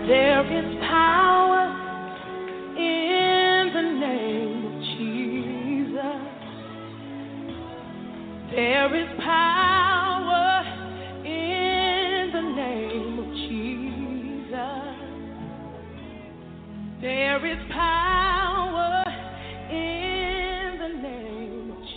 There is power in the name of Jesus. There is power in the name of Jesus. There is power in the name of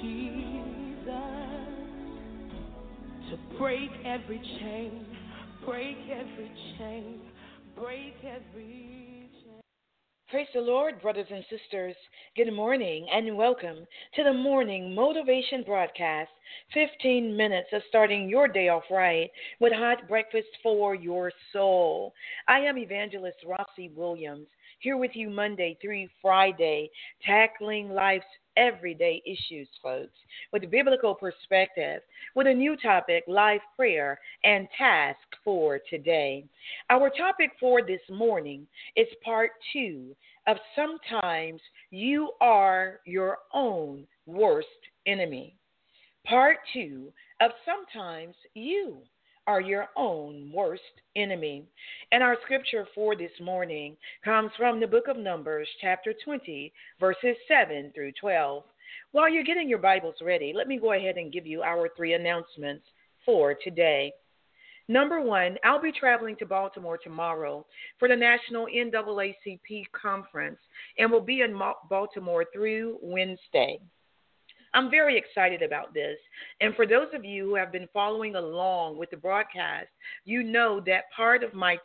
Jesus to break every chain, break every chain, break every chain. Praise the Lord, brothers and sisters. Good morning and welcome to the morning motivation broadcast. 15 minutes of starting your day off right with hot breakfast for your soul. I am Evangelist Rossi Williams, here with you Monday through Friday, tackling life's everyday issues, folks, with a biblical perspective, with a new topic, life prayer, and task for today. Our topic for this morning is part 2 of Sometimes You Are Your Own Worst Enemy. Part 2 of Sometimes You Are Your Own Worst Enemy. And our scripture for this morning comes from the book of Numbers, chapter 20, verses 7 through 12. While you're getting your Bibles ready, let me go ahead and give you our 3 announcements for today. Number 1, I'll be traveling to Baltimore tomorrow for the National NAACP Conference and will be in Baltimore through Wednesday. I'm very excited about this. And for those of you who have been following along with the broadcast, you know that part of my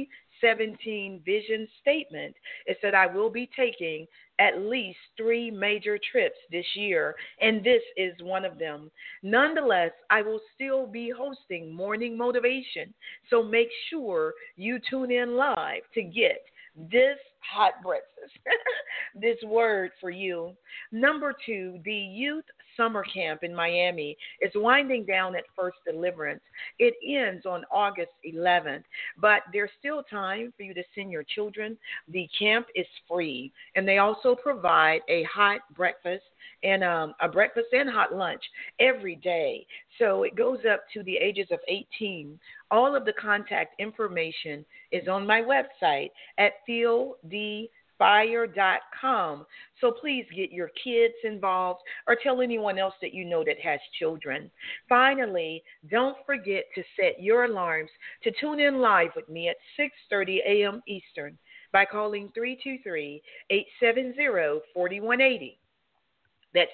2017 vision statement is that I will be taking at least 3 major trips this year, and this is one of them. Nonetheless, I will still be hosting Morning Motivation, so make sure you tune in live to get this hot breakfast, this word for you. Number 2, the youth summer camp in Miami is winding down at First Deliverance. It ends on August 11th, but there's still time for you to send your children. The camp is free, and they also provide a hot breakfast and a breakfast and hot lunch every day. So it goes up to the ages of 18. All of the contact information is on my website at feeldfire.com. So please get your kids involved or tell anyone else that you know that has children. Finally, don't forget to set your alarms to tune in live with me at 6:30 a.m. Eastern by calling 323-870-4180. That's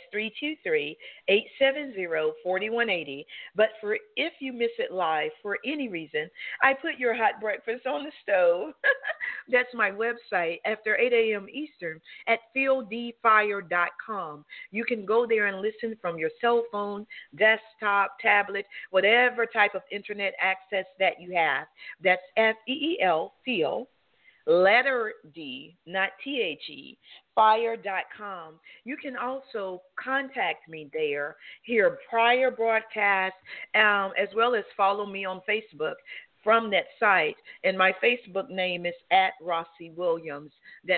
323-870-4180. But if you miss it live for any reason, I put your hot breakfast on the stove. That's my website after 8 a.m. Eastern at feeldfire.com. You can go there and listen from your cell phone, desktop, tablet, whatever type of internet access that you have. That's FEEL, Feel, letter D, not THE, fire.com. You can also contact me there, hear prior broadcasts, as well as follow me on Facebook from that site. And my Facebook name is at Rossi Williams. That's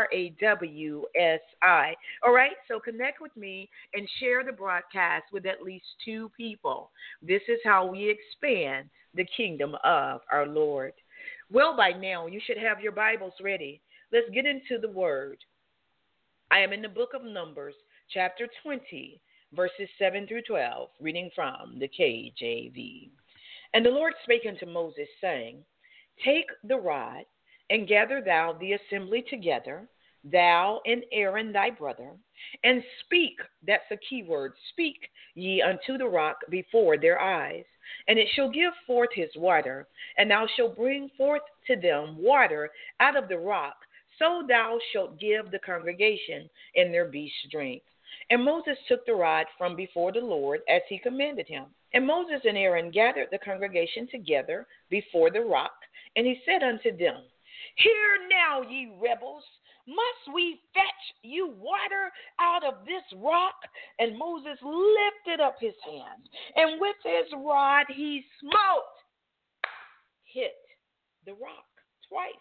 RAWSI. All right, so connect with me and share the broadcast with at least 2 people. This is how we expand the kingdom of our Lord. Well, by now, you should have your Bibles ready. Let's get into the Word. I am in the book of Numbers, chapter 20, verses 7 through 12, reading from the KJV. And the Lord spake unto Moses, saying, Take the rod, and gather thou the assembly together, thou and Aaron thy brother, and speak, that's a key word, speak ye unto the rock before their eyes. And it shall give forth his water, and thou shalt bring forth to them water out of the rock, so thou shalt give the congregation and their beasts drink. And Moses took the rod from before the Lord as he commanded him. And Moses and Aaron gathered the congregation together before the rock, and he said unto them, Hear now, ye rebels, must we fetch you water out of this rock? And Moses lifted up his hand, and with his rod he smote, hit the rock twice.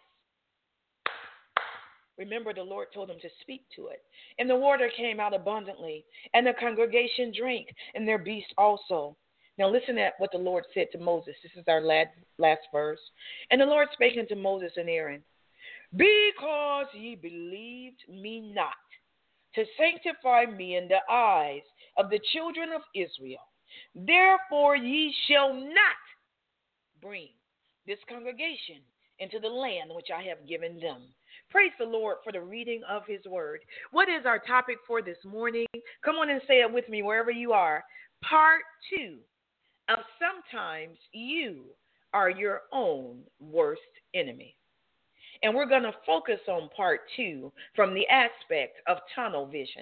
Remember, the Lord told him to speak to it. And the water came out abundantly, and the congregation drank, and their beasts also. Now listen at what the Lord said to Moses. This is our last verse. And the Lord spake unto Moses and Aaron, because ye believed me not, to sanctify me in the eyes of the children of Israel, therefore ye shall not bring this congregation into the land which I have given them. Praise the Lord for the reading of his word. What is our topic for this morning? Come on and say it with me wherever you are. Part 2 of sometimes you are your own worst enemy. And we're going to focus on part 2 from the aspect of tunnel vision.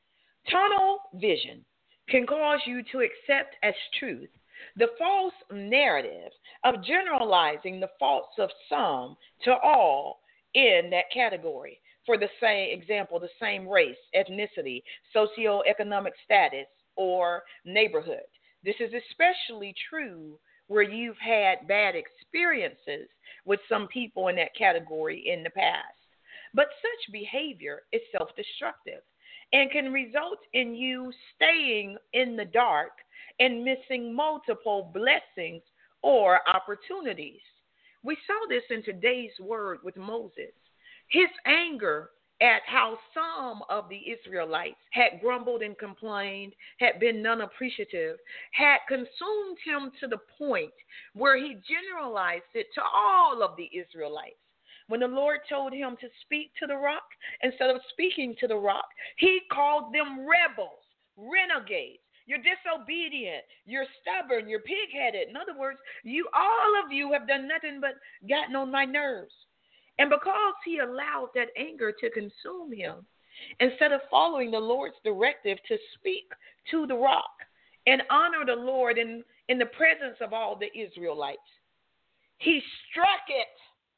Tunnel vision can cause you to accept as truth the false narrative of generalizing the faults of some to all in that category. For the same example, the same race, ethnicity, socioeconomic status, or neighborhood. This is especially true where you've had bad experiences with some people in that category in the past. But such behavior is self-destructive and can result in you staying in the dark and missing multiple blessings or opportunities. We saw this in today's word with Moses. His anger at how some of the Israelites had grumbled and complained, had been non-appreciative, had consumed him to the point where he generalized it to all of the Israelites. When the Lord told him to speak to the rock, instead of speaking to the rock, he called them rebels, renegades. You're disobedient. You're stubborn. You're pig-headed. In other words, all of you have done nothing but gotten on my nerves. And because he allowed that anger to consume him, instead of following the Lord's directive to speak to the rock and honor the Lord in the presence of all the Israelites, he struck it.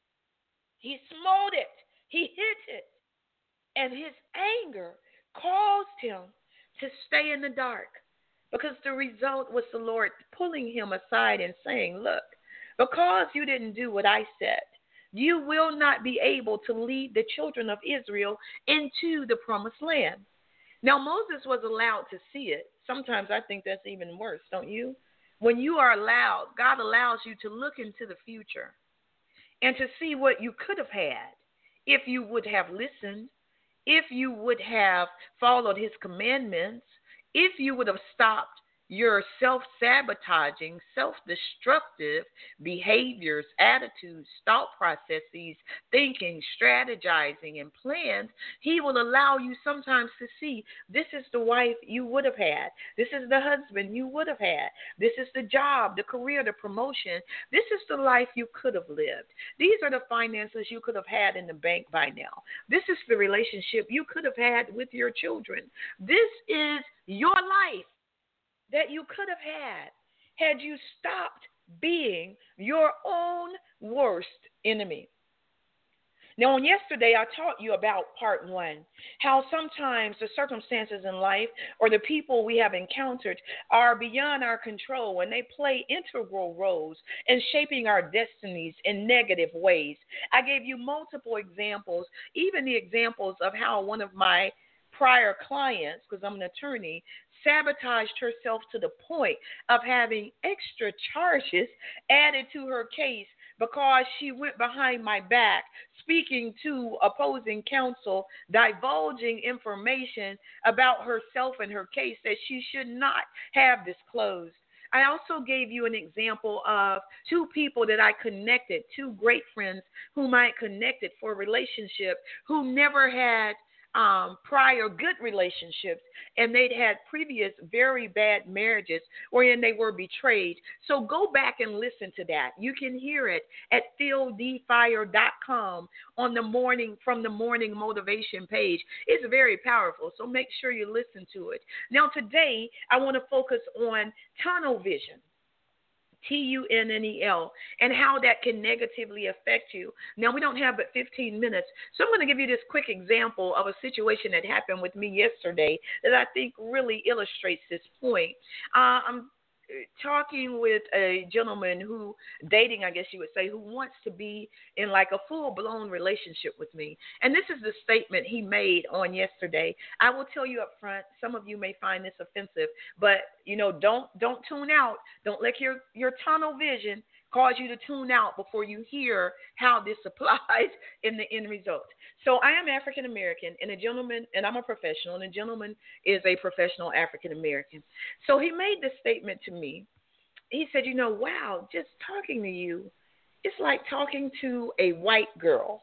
He smote it. He hit it. And his anger caused him to stay in the dark, because the result was the Lord pulling him aside and saying, look, because you didn't do what I said, you will not be able to lead the children of Israel into the promised land. Now, Moses was allowed to see it. Sometimes I think that's even worse, don't you? When you are allowed, God allows you to look into the future and to see what you could have had if you would have listened, if you would have followed his commandments, if you would have stopped your self-sabotaging, self-destructive behaviors, attitudes, thought processes, thinking, strategizing, and plans, he will allow you sometimes to see this is the wife you would have had. This is the husband you would have had. This is the job, the career, the promotion. This is the life you could have lived. These are the finances you could have had in the bank by now. This is the relationship you could have had with your children. This is your life that you could have had you stopped being your own worst enemy. Now, on yesterday, I taught you about part 1, how sometimes the circumstances in life or the people we have encountered are beyond our control, and they play integral roles in shaping our destinies in negative ways. I gave you multiple examples, even the examples of how one of my prior clients, because I'm an attorney, sabotaged herself to the point of having extra charges added to her case because she went behind my back speaking to opposing counsel, divulging information about herself and her case that she should not have disclosed. I also gave you an example of 2 people that I connected, 2 great friends whom I connected for a relationship who never had prior good relationships, and they'd had previous very bad marriages wherein they were betrayed. So go back and listen to that. You can hear it at phildfire.com on the morning, from the morning motivation page. It's very powerful, so make sure you listen to it. Now today, I want to focus on tunnel vision. TUNNEL, and how that can negatively affect you. Now, we don't have but 15 minutes, so I'm going to give you this quick example of a situation that happened with me yesterday that I think really illustrates this point. talking with a gentleman who, dating, I guess you would say, who wants to be in like a full-blown relationship with me. And this is the statement he made on yesterday. I will tell you up front, some of you may find this offensive, but, don't tune out. Don't let your tunnel vision cause you to tune out before you hear how this applies in the end result. So I am African American, and a gentleman, and I'm a professional, and a gentleman is a professional African American. So he made this statement to me. He said, wow, just talking to you, it's like talking to a white girl.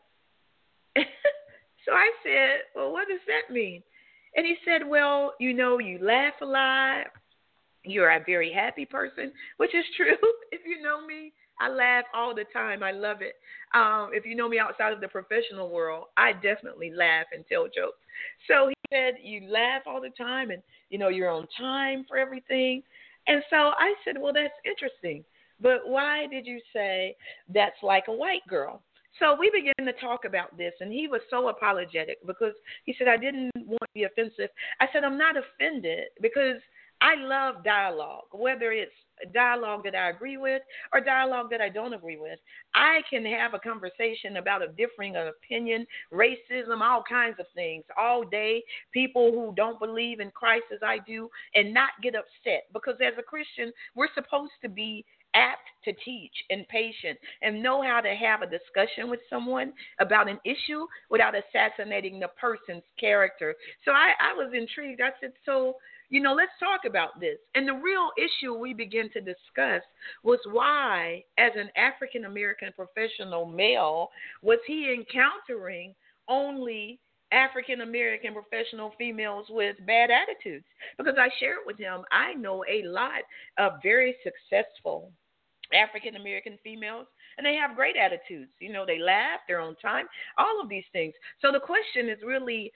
So I said, well, what does that mean? And he said, well, you laugh a lot. You're a very happy person, which is true. If you know me, I laugh all the time. I love it. If you know me outside of the professional world, I definitely laugh and tell jokes. So he said, you laugh all the time and, you're on time for everything. And so I said, well, that's interesting. But why did you say that's like a white girl? So we began to talk about this, and he was so apologetic because he said, I didn't want to be offensive. I said, I'm not offended because I love dialogue, whether it's dialogue that I agree with or dialogue that I don't agree with. I can have a conversation about a differing opinion, racism, all kinds of things all day, people who don't believe in Christ as I do, and not get upset. Because as a Christian, we're supposed to be apt to teach and patient and know how to have a discussion with someone about an issue without assassinating the person's character. So I was intrigued. I said, so let's talk about this. And the real issue we began to discuss was why, as an African-American professional male, was he encountering only African-American professional females with bad attitudes? Because I shared with him, I know a lot of very successful African-American females, and they have great attitudes. They laugh, they're on time, all of these things. So the question is really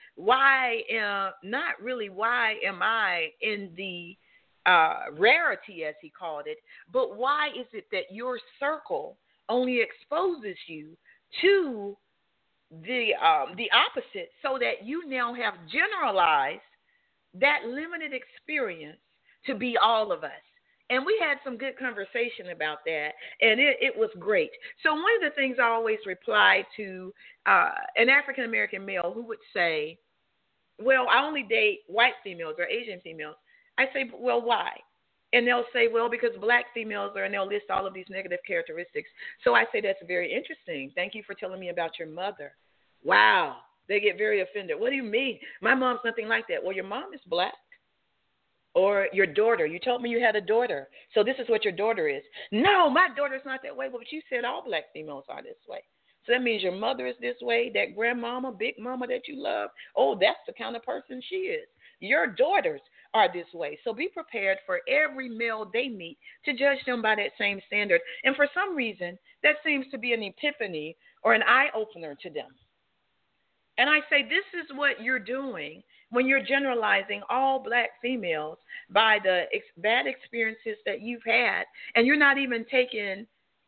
not really why am I in the rarity, as he called it, but why is it that your circle only exposes you to the opposite, so that you now have generalized that limited experience to be all of us. And we had some good conversation about that, and it was great. So one of the things I always reply to an African-American male who would say, well, I only date white females or Asian females. I say, well, why? And they'll say, well, because black females are, and they'll list all of these negative characteristics. So I say, that's very interesting. Thank you for telling me about your mother. Wow. They get very offended. What do you mean? My mom's nothing like that. Well, your mom is black. Or your daughter. You told me you had a daughter. So this is what your daughter is. No, my daughter's not that way. Well, but you said all black females are this way. So that means your mother is this way, that grandmama, big mama that you love. Oh, that's the kind of person she is. Your daughters are this way. So be prepared for every male they meet to judge them by that same standard. And for some reason, that seems to be an epiphany or an eye-opener to them. And I say, this is what you're doing when you're generalizing all black females by the bad experiences that you've had, and you're not even taking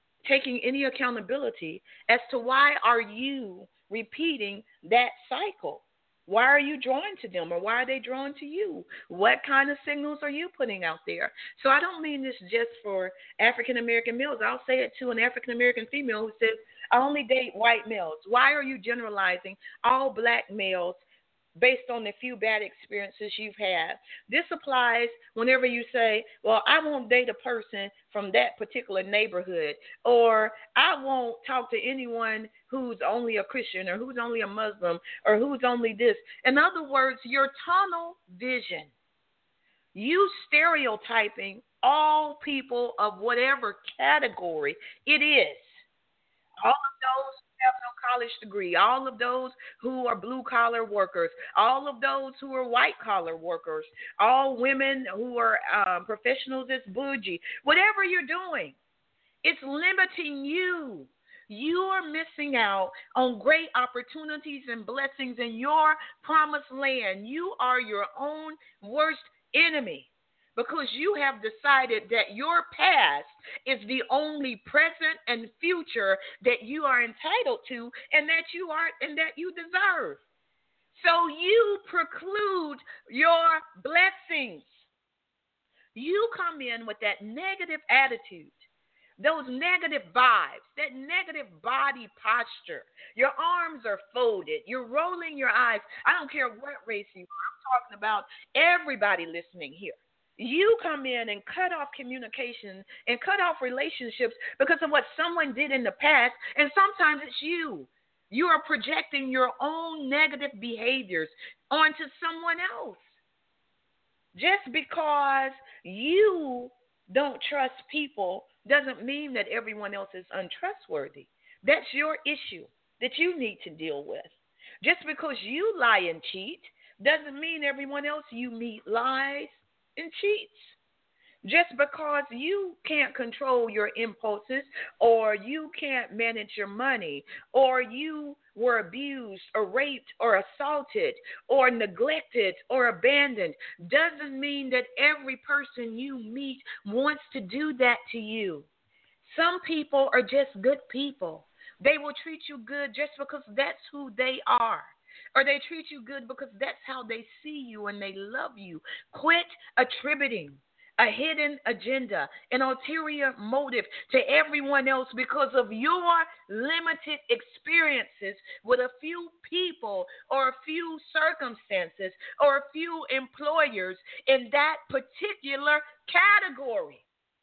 any accountability as to why are you repeating that cycle. Why are you drawn to them, or why are they drawn to you? What kind of signals are you putting out there? So I don't mean this just for African-American males. I'll say it to an African-American female who says, I only date white males. Why are you generalizing all black males based on the few bad experiences you've had? This applies whenever you say, well, I won't date a person from that particular neighborhood, or I won't talk to anyone who's only a Christian, or who's only a Muslim, or who's only this. In other words, your tunnel vision, you stereotyping all people of whatever category it is. All of those who have no college degree, all of those who are blue-collar workers, all of those who are white-collar workers, all women who are professionals as bougie, whatever you're doing, it's limiting you. You are missing out on great opportunities and blessings in your promised land. You are your own worst enemy, because you have decided that your past is the only present and future that you are entitled to, and that you deserve. So you preclude your blessings. You come in with that negative attitude, those negative vibes, that negative body posture. Your arms are folded. You're rolling your eyes. I don't care what race you are. I'm talking about everybody listening here. You come in and cut off communication and cut off relationships because of what someone did in the past, and sometimes it's you. You are projecting your own negative behaviors onto someone else. Just because you don't trust people doesn't mean that everyone else is untrustworthy. That's your issue that you need to deal with. Just because you lie and cheat doesn't mean everyone else you meet lies and cheats. Just because you can't control your impulses, or you can't manage your money, or you were abused or raped or assaulted or neglected or abandoned, doesn't mean that every person you meet wants to do that to you. Some people are just good people. They will treat you good just because that's who they are. Or they treat you good because that's how they see you and they love you. Quit attributing a hidden agenda, an ulterior motive to everyone else because of your limited experiences with a few people or a few circumstances or a few employers in that particular category.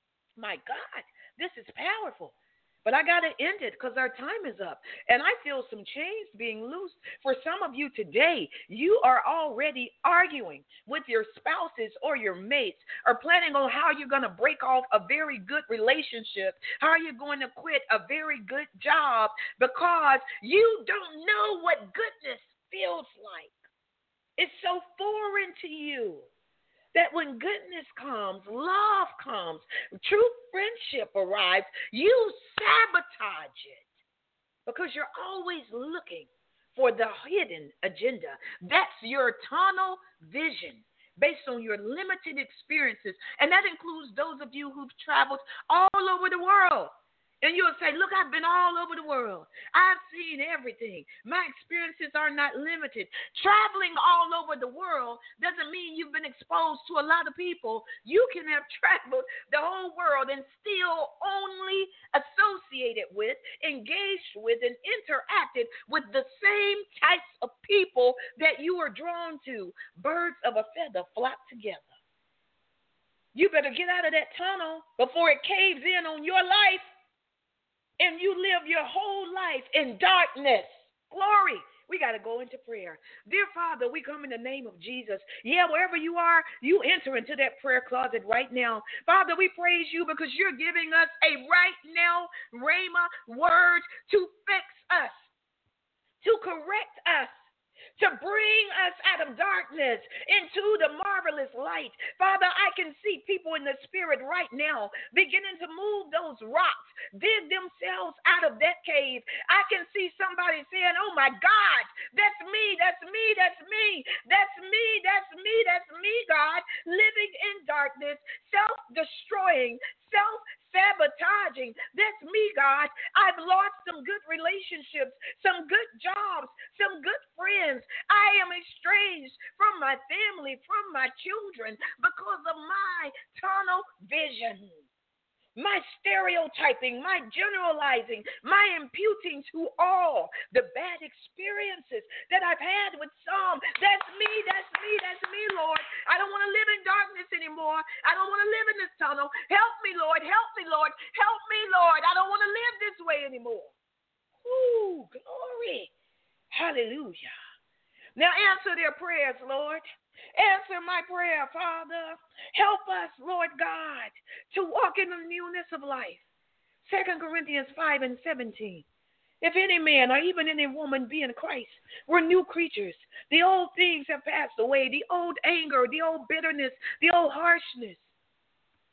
My God, this is powerful. But I got to end it because our time is up. And I feel some chains being loosed for some of you today. You are already arguing with your spouses or your mates, or planning on how you're going to break off a very good relationship, how you're going to quit a very good job because you don't know what goodness feels like. It's so foreign to you that when goodness comes, love comes, true friendship arrives, you sabotage it because you're always looking for the hidden agenda. That's your tunnel vision based on your limited experiences, and that includes those of you who've traveled all over the world. And you'll say, look, I've been all over the world. I've seen everything. My experiences are not limited. Traveling all over the world doesn't mean you've been exposed to a lot of people. You can have traveled the whole world and still only associated with, engaged with, and interacted with the same types of people that you are drawn to. Birds of a feather flock together. You better get out of that tunnel before it caves in on your life and you live your whole life in darkness. Glory. We got to go into prayer. Dear Father, we come in the name of Jesus. Yeah, wherever you are, you enter into that prayer closet right now. Father, we praise you because you're giving us a right now rhema word to fix us, to correct us, to bring us out of darkness into the marvelous light. Father, I can see people in the spirit right now beginning to move those rocks, dig themselves out of that cave. I can see somebody saying, oh my God, that's me, that's me, that's me, that's me, that's me, that's me, God, living in darkness, self-destroying, self-sabotaging. That's me, God. I've lost some good relationships, some good jobs, some good friends. I am estranged from my family, from my children because of my tunnel vision. My stereotyping, my generalizing, my imputing to all the bad experiences that I've had with some. That's me, that's me, that's me, Lord. I don't want to live in darkness anymore. I don't want to live in this tunnel. Help me, Lord. Help me, Lord. Help me, Lord. I don't want to live this way anymore. Ooh, glory. Hallelujah. Now answer their prayers, Lord. Answer my prayer, Father. Help us, Lord God, to walk in the newness of life. 2 Corinthians 5:17. If any man or even any woman be in Christ, we're new creatures. The old things have passed away, the old anger, the old bitterness, the old harshness.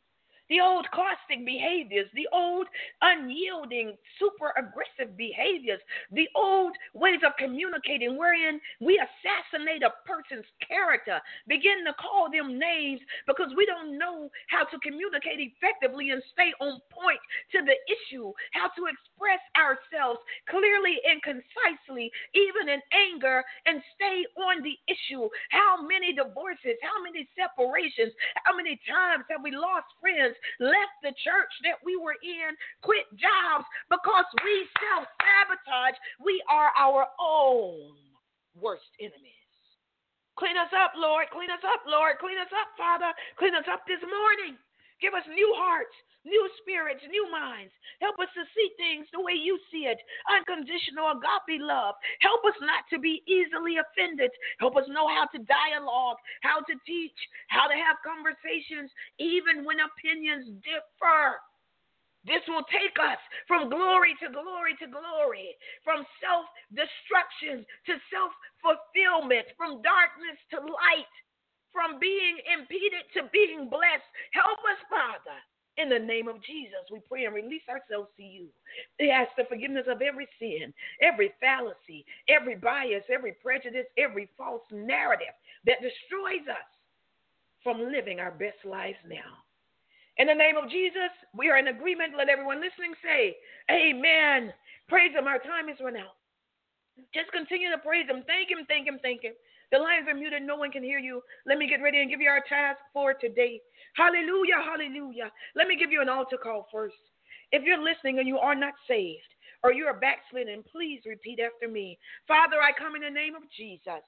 the old caustic behaviors, the old unyielding, super aggressive behaviors, the old ways of communicating wherein we assassinate a person's character, begin to call them names because we don't know how to communicate effectively and stay on point to the issue, how to express ourselves clearly and concisely, even in anger, and stay on the issue. How many divorces, how many separations, how many times have we lost friends, left the church that we were in, quit jobs because we self-sabotage? We are our own worst enemies. Clean us up, Lord. Clean us up, Lord. Clean us up, Father. Clean us up this morning. Give us new hearts, new spirits, new minds. Help us to see things the way you see it. Unconditional agape love. Help us not to be easily offended. Help us know how to dialogue, how to teach, how to have conversations, even when opinions differ. This will take us from glory to glory to glory, from self-destruction to self-fulfillment, from darkness to light, from being impeded to being blessed. Help us, Father. In the name of Jesus, we pray and release ourselves to you. We ask the forgiveness of every sin, every fallacy, every bias, every prejudice, every false narrative that destroys us from living our best lives now. In the name of Jesus, we are in agreement. Let everyone listening say, amen. Praise him. Our time is run out. Just continue to praise him. Thank him, thank him, thank him. The lines are muted. No one can hear you. Let me get ready and give you our task for today. Hallelujah, hallelujah. Let me give you an altar call first. If you're listening and you are not saved or you are backslidden, please repeat after me. Father, I come in the name of Jesus.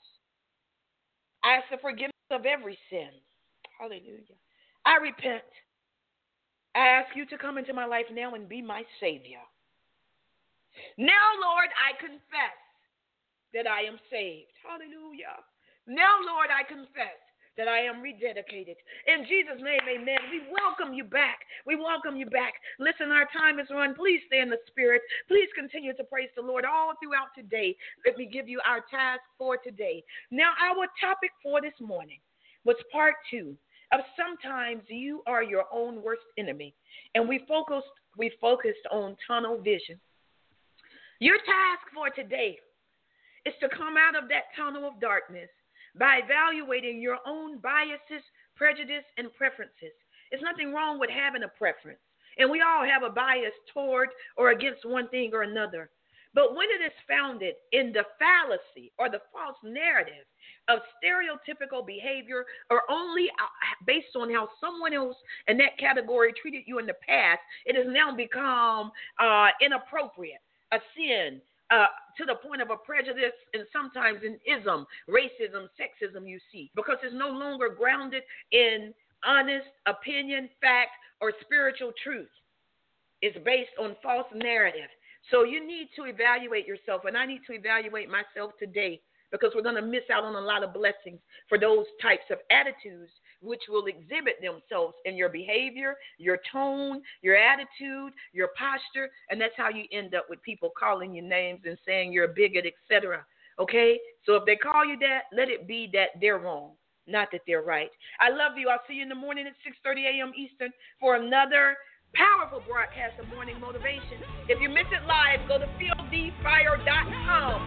I ask the forgiveness of every sin. Hallelujah. I repent. I ask you to come into my life now and be my Savior. Now, Lord, I confess that I am saved. Hallelujah. Now, Lord, I confess that I am rededicated. In Jesus' name, amen. We welcome you back. We welcome you back. Listen, our time is run. Please stay in the Spirit. Please continue to praise the Lord all throughout today. Let me give you our task for today. Now, our topic for this morning was part 2. Of sometimes you are your own worst enemy. And we focused on tunnel vision. Your task for today is to come out of that tunnel of darkness by evaluating your own biases, prejudice, and preferences. There's nothing wrong with having a preference. And we all have a bias toward or against one thing or another. But when it is founded in the fallacy or the false narrative of stereotypical behavior or only based on how someone else in that category treated you in the past, it has now become inappropriate, a sin, to the point of a prejudice and sometimes an ism, racism, sexism you see, because it's no longer grounded in honest opinion, fact, or spiritual truth. It's based on false narrative. So you need to evaluate yourself, and I need to evaluate myself today because we're going to miss out on a lot of blessings for those types of attitudes which will exhibit themselves in your behavior, your tone, your attitude, your posture, and that's how you end up with people calling you names and saying you're a bigot, etc. Okay? So if they call you that, let it be that they're wrong, not that they're right. I love you. I'll see you in the morning at 6:30 a.m. Eastern for another powerful broadcast of Morning Motivation. If you miss it live, go to feeldfire.com